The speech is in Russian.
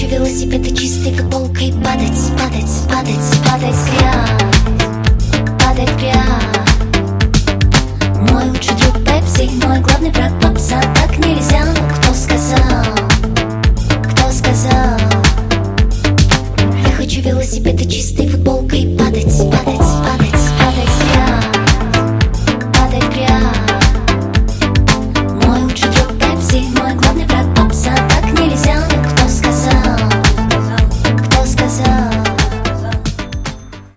велосипед и чистой футболкой падать, падать, падать, падать в грязь, падать в грязь. Мой лучший друг Пепси, мой главный враг попса. Так нельзя, кто сказал, кто сказал? Я хочу велосипед и чистой футболкой